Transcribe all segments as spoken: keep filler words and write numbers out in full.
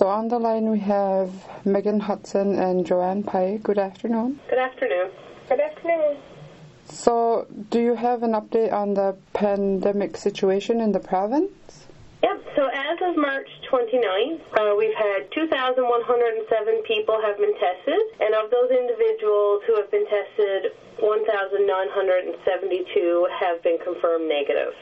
So on the line we have Megan Hudson and Joanne Pye. Good afternoon. Good afternoon. Good afternoon. So do you have an update on the pandemic situation in the province? Yep, so as of March twenty-ninth, uh, we've had two thousand one hundred seven people have been tested, and of those individuals who have been tested, one thousand nine hundred seventy-two have been confirmed negative.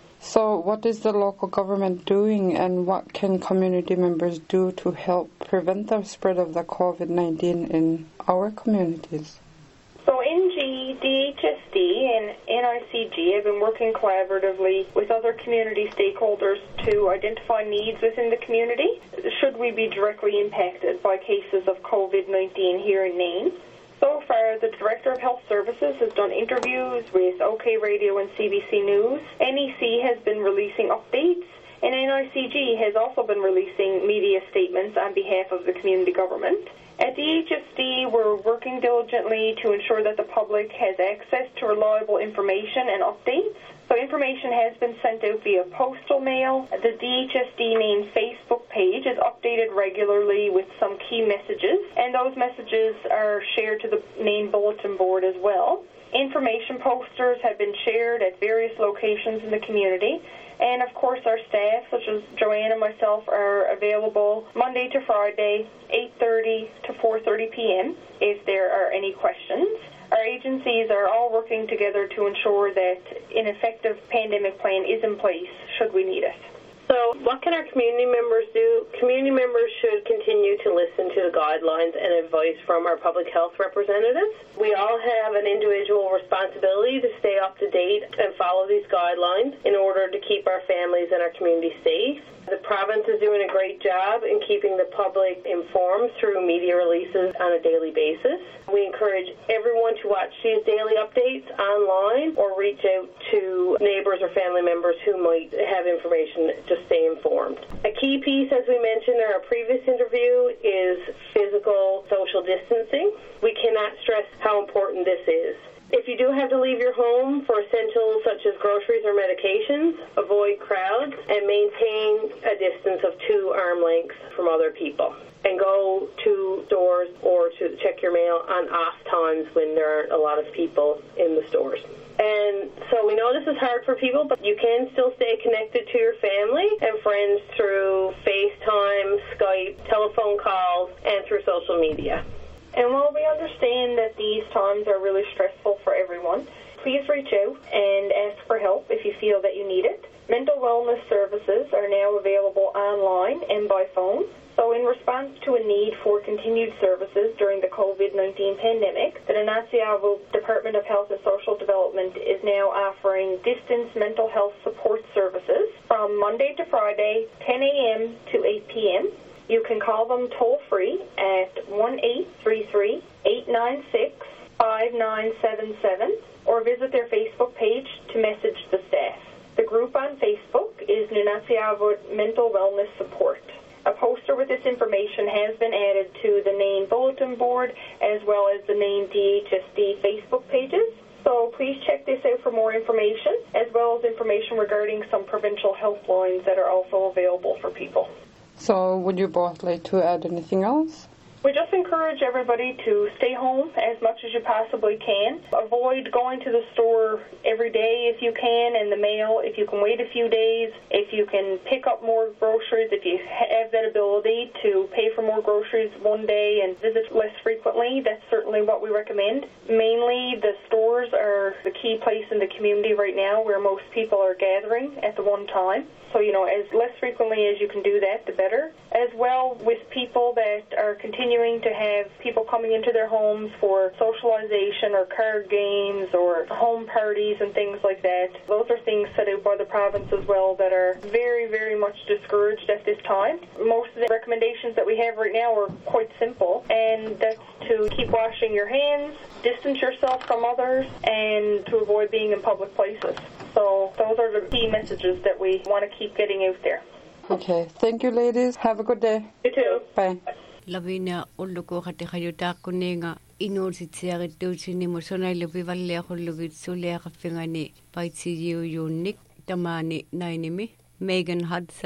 So what is the local government doing, and what can community members do to help prevent the spread of the COVID nineteen in our communities? So N G, D H S D, and N I C G have been working collaboratively with other community stakeholders to identify needs within the community should we be directly impacted by cases of COVID nineteen here in Nain. So far, the Director of Health Services has done interviews with OK Radio and C B C News. N E C has been releasing updates, and N I C G has also been releasing media statements on behalf of the community government. At D H S D, we're working diligently to ensure that the public has access to reliable information and updates. So information has been sent out via postal mail. The D H S D Nain Facebook page is updated regularly with some key messages, and those messages are shared to the Nain bulletin board as well. Information posters have been shared at various locations in the community. And, of course, our staff, such as Joanne and myself, are available Monday to Friday, eight thirty to four thirty p.m. if there are any questions. Our agencies are all working together to ensure that an effective pandemic plan is in place should we need it. So what can our community members do? Community members should continue to listen to the guidelines and advice from our public health representatives. We all have an individual responsibility to stay up to date and follow these guidelines in order to keep our families and our community safe. The province is doing a great job in keeping the public informed through media releases on a daily basis. We encourage everyone to watch these daily updates online or reach out to neighbors or family members who might have information to stay informed. A key piece, as we mentioned in our previous interview, is physical social distancing. We cannot stress how important this is. If you do have to leave your home for essentials such as groceries or medications, avoid crowds and maintain a distance of two arm lengths from other people. And go to stores or to check your mail on off times when there aren't a lot of people in the stores. And so we know this is hard for people, but you can still stay connected to your family and friends through FaceTime, Skype, telephone calls, and through social media. And while we understand that these times are really stressful for everyone, please reach out and ask for help if you feel that you need it. Mental wellness services are now available online and by phone. So in response to a need for continued services during the COVID nineteen pandemic, the Nanatsiavu Department of Health and Social Development is now offering distance mental health support services from Monday to Friday, ten a.m. to eight p.m. You can call them toll-free at one eight three three, eight nine six, five nine seven seven or visit their Facebook page to message the staff. The group on Facebook is Nanatsiavu Mental Wellness Support. A poster with this information has been added to the Nain bulletin board as well as the Nain D H S D Facebook pages. So please check this out for more information, as well as information regarding some provincial health lines that are also available for people. So would you both like to add anything else? We just encourage everybody to stay home as much as you possibly can. Avoid going to the store every day if you can, and the mail if you can wait a few days. If you can pick up more groceries, if you have that ability to pay for more groceries one day and visit less frequently, that's certainly what we recommend. Mainly the stores are the key place in the community right now where most people are gathering at the one time. So, you know, as less frequently as you can do that, the better. As well, with people that are continuing to have people coming into their homes for socialization or card games or home parties and things like that. Those are things set out by the province as well that are very, very much discouraged at this time. Most of the recommendations that we have right now are quite simple, and that's to keep washing your hands, distance yourself from others, and to avoid being in public places. So those are the key messages that we want to keep getting out there. Okay. Thank you, ladies. Have a good day. You too. Bye. Lavina ulluko khati khayuta kunenga inursitsiari tutsini musona lupivalle khulugit sulia khafingani paitsi yu unik tamani nainimi Megan Hudson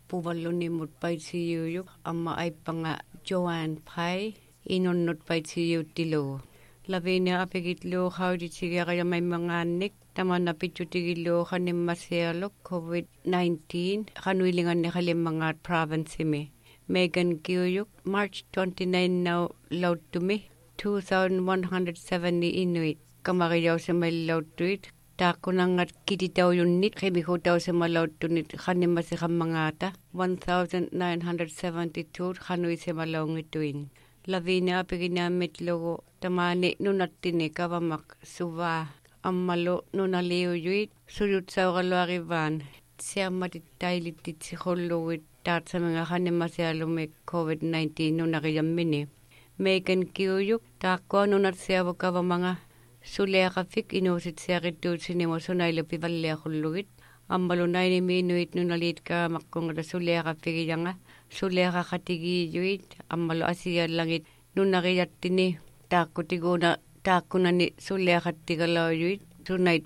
puvallunimut paitsiyuyuk amma aippanga Joanne Pai inunnut paitsiyuttilugu. Lavinia apigitlu hauditigiaqayamaimangaannik tamanna pitjutigillu qanimmasialuk COVID nineteen qanuilinganni qalimmangaat provincemi. Megan Giyuyuk March twenty-ninth now lauttumi two thousand one hundred seventy Inuit kamariyausemallauttuit taakkunangat kititauyunnit qimihutausemallauttunit qanimmasiqammangaata one thousand nine hundred seventy-two qanuisemalaungittuin. Lavinia apiginaammitlugu tamaani nunattini kavamaq suvaa ammalu nunaliuyuit suyutsauqaluarivaan siammatittailittitsikholluguit taatsamenga qanimmasialumik COVID nineteen nunaqiyamini. Megan Giyuyuk taakkua nunatsiavu kavamanga suleaqafik inuusitsiaqittuutsinimu sunailupivalliaqhullugit ammalu nainimi inuit nunaliit kaamaqqungata suleaqaffigiyanga suleaqaqatigiyuit ammalu asiallangit nunaqiyаттini taakkutiguuna taakkunani suleaqattigalauyuit sunait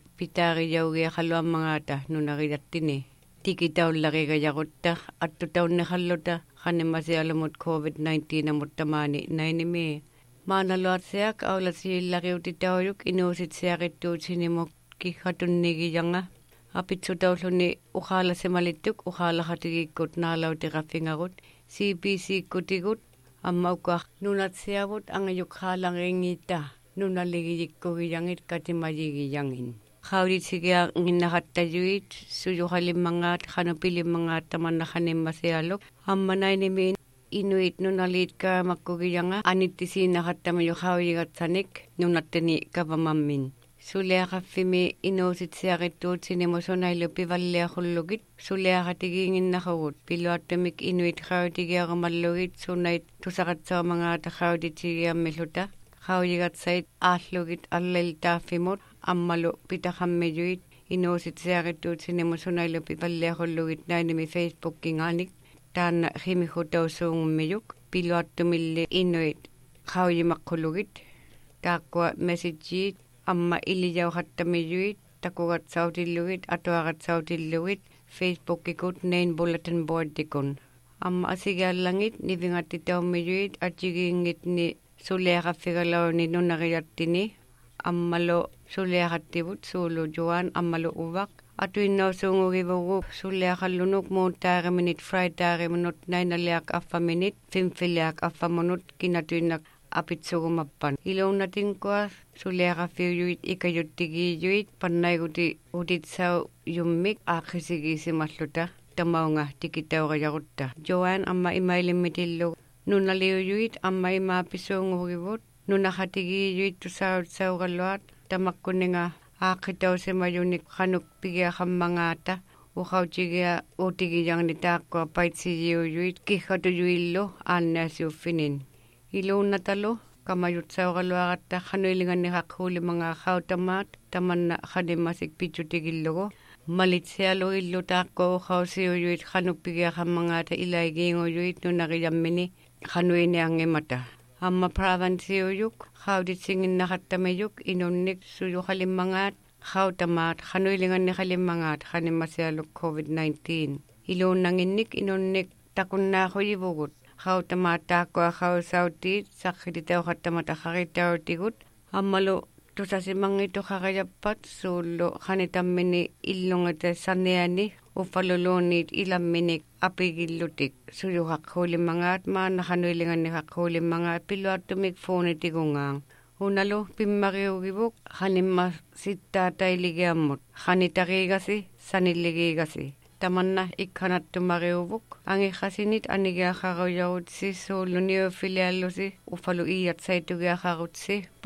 pitaariyaugiaqaluammangaata nunaqiyаттini tikitaullaqigayaqutta attutaunniqalluta qanimmasialumut COVID nineteen amuttamaani nainimi maanaluatsiaq aulasiillariutitauyuk inuusitsiaqittuutsinimuk kiggatunnigianga apitsutauluni uqaalasemalittuk uqaalaqatigikkut naalautiqaffingagut C B C kutigut ammaukaq nunatsiavut angayuk qaalangiingiitta nunaligiyikkugiyangit katimayigiyangin qauditigia nginnaqattayuit suyuqalimmangaat qanupilimmangaat tamanna qanimmasialuk ammanainimi Inuit nunaliit kaamakkugiyanga anittisiinaqattamayu qauyigatsanik nunattani kavamammin. Suleaqaffimi inuusitsiaqittuutsinimu sunailu pivalliaqhullugit suleaqatigiinginnaqugut piluattamik inuit qautigiaqamallugit sunait tusaqatsaamangaata qautitigiammilluta qauyigatsait aallugit allailtaaffimut ammalu pitaqammiyuit inuusitsiaqittuutsinimu sunailu pivalliaqhullugit nainimi Facebookingaanik taanna qimihutausuungummiyuk piluattumilli inuit qauyimaqqhulugit taakkua messageet amma ilijauqattamiyuit takugatsautilluit atuaqatsautilluit Facebookikut nain bulletin boardikun amma asigaallangit nivingattitaummiyuit atigiingitni suleaqaffigalauни nunaqiyаттini ammalu suleaqattivut suulu Joan ammalu uvaq atuinnausuungugivugu suleaqallunuk muuttaareminit fraidaariminut nainaliaq affaminit fimfiliaq affamunut kinatuinnak apitsugumappan iluunatinkua suleaqaffiuyuit ikajuttigiyuit pannaiguti utitsau yummik aaqqisigiisimalluta tamaunga tikitauqayaqutta Joan amma imailimmitillu nunaliuyuit amma imaapisuungugivut nunaqatigiyuit tusautsauqalluat tamakkuninga aaqqitausemayunik qanuk pigiaqammangaata uqautigia utigiyangni taakkua paitsiyuyuit kiggatuyuillu aannaasiuffinin iluunnatalu kamayutsauqaluaqatta qanuilinganniqaqquulimangaa qautamaat tamanna qanimmasik pitjutigillugu malitsialu illu taakkua uqausiuyuit qanuppigiaqammangaata ilaigiinguyuit nunaqiyammini qanuiniangimata amma provinciuyuk qauditsinginnaqattamayuk inunnik suyuqalimmangaat qautamaat qanuilinganniqalimmangaat qanimmasialuk COVID nineteen iluunnanginnik inunnik takunnaaqhuyivugut qautamaat taakkua qausautit saqqititauqattamata qaqitautigut ammalu tusasimangitu qaqayappat suullu qanitammini illungata saniani uffaluluunniit ilamminik apigillutik suyuqaqquulimmangaat maanna qanuilinganniqaqquulimmangaat piluattumik fuunitigungaang unalu pimmariugivuk qanimma sittaatailigiammut qanitaqiigasi sanilligiigasi tamanna ikkanattumariuvuk angiqasinit anigiaqaruyarutsi suulluniuffiliallusi uffalu iiatsaitugiaqarutsi pa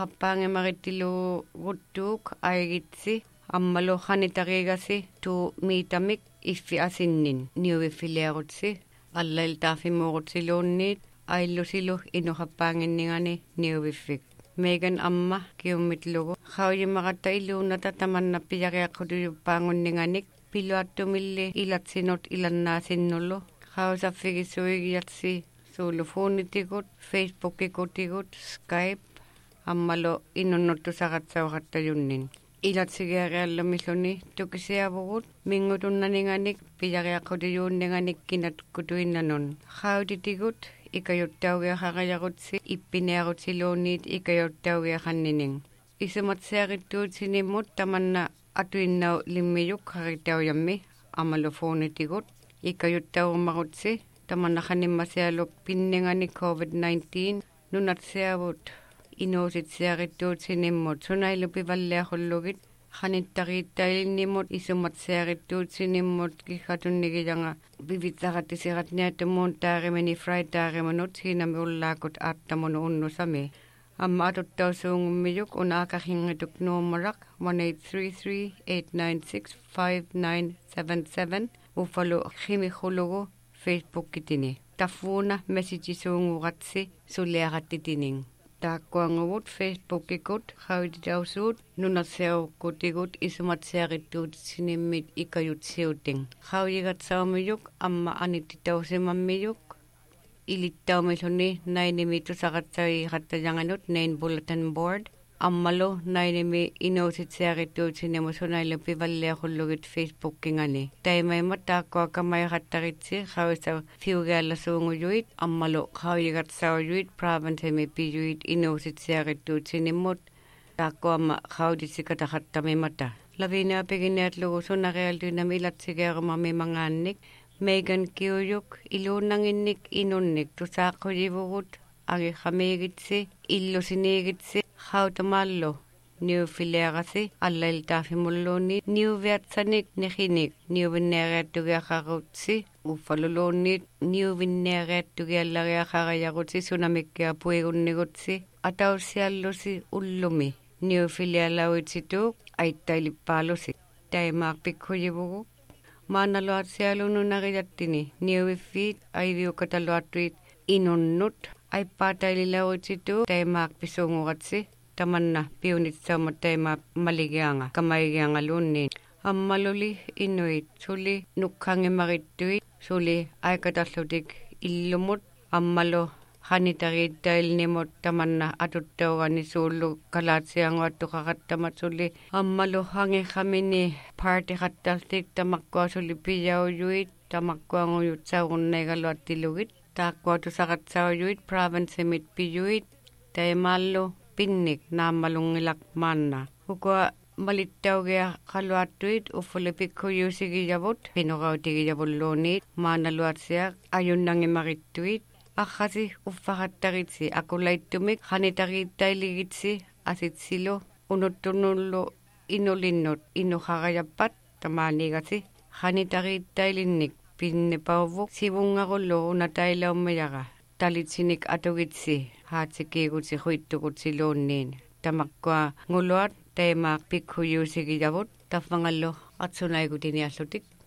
inuqappaangemarittiluguttuuk aigitsi ammalu qanitaqiigasi tuu miitamik iffi asinnin niuiffiliarutsi allailtaafimuurutsiluunniit aillusilu inuqappaanginningani niuiffik Megan amma kiummitlugu qauyimaqatta iluunata tamanna piyariaqqutuyuppaangunninganik piluattumilli ilatsinut ilannaasinullu qausaffigissuigiatsi suulu fuunitikut Facebookikutigut Skype ammalu inunnuttusaqatsauqattayunnin ilatsigeeriallumilluni tukisiavugut mingutunnaninganik pijariaqutiyuunninganik kinat kutuinnanun qautitigut ikayuttaugiaqaqayaqutsi ippineaqutiluunniit ikayuttaugiaqannining isumatsiarittuutsinimut tamanna atuinnau limmiyuk qaritaujammi amalufoonitigut ikayuttaurumarutsi tamanna qanimmasialuk pinninganik covid nineteen nunatsiavut inuusitsiarittuutsinimmut sunailupivalliaqhullugit qanittariittailinnimut isumatsiarittuutsinimmut kiggatunnigianga vivitsaqattisiqatniatumuun taarimini fridaarimunut siinami ullaakut aattamunu unnusami amma atuttausuungummiyuk unaaqarringituk nuummaraq one eight three three eight nine six five nine seven seven uffalu qimiqhulugu Facebook-kitini tafuuna messagisuunguratsi suliaqattitining taakkuanguvut Facebook-ikut qauititausuut nunatsiarukkutigut isumatsiarittuutinimmit ikayutsiuting qauyigatsaumiyuk amma anittitausimammiyuk ilittaumilluni nainimi tusaqatsariiqattajanganut nain bulletin board ammalu nainimi inuusitsiarittuutinimu sunailupivalliaqhullugit Facebook-kingani taimaimat taakkuakamaiqattaritsi qauisa fiugiallasuungujuit ammalu qauyigatsaujuit provincemi piyuit inuusitsiarittuutinimmut taakkuama qautitsikataqattamimata Lavina piginiatlugu sunarialtuinami ilatsigeerumami mangaannik Megan Kiuyuk iluunanginnik inunnik tusaaqqujivugut agiqamiigitsi illusiniigitsi qautamallu niufileerasi allailtaafimulluunniit niuviatsanik niqinik niuvinneeriattugiaqarutsi uffaluluunniit niuvinneeriattugiallariaqarayarutsi sunamikkia puigunnigutsi ataussiallusi ullumi niufilealauitsituuq aittailippaalusi taimaaqpikhujivugu maanaluatsialununarijattini niuviffiit aiviukataluattuit inunnut aippaataililauitsitu taimaaqpisuunguratsi tamanna piunitsaumat taimaaq maligianga kamaigiangaluunniin ammaluli inuit suli nukkangimarittuit suli aikatallutik illumut ammalu qanitariittailnimut tamanna atuttaugani suullu kalaatsianguattuqaqattamat suli ammalu hangiqamini partiqattaltik tamakkua suli piyaujuit tamakkuanguyut saurunnaigaluattilugit taakkuatusaqatsaujuit provinceimit piyuit taimaallu pinnik naammalungilak maanna ukua malittaugia qaluattuit uffuli pikkuyuusigiyavut pinuqautigiyavulluuniit maanaluatsiaq ajunnangimarittuit Akhasi uffaqattaritsi akulaittumik qanitariittailigitsi asitsilu unuttunullu inulinnut inuqarajappat tamaanigasi qanitariittailinnik pinnipauvuk sivunngaqullu unatailaumayaqa talitsinik atugitsi haatsikiigutsi huittukutsiluunniin tamakkua nguluat taimaaq pikkuyuusigiyavut taffangallu atsunaigutiniallutik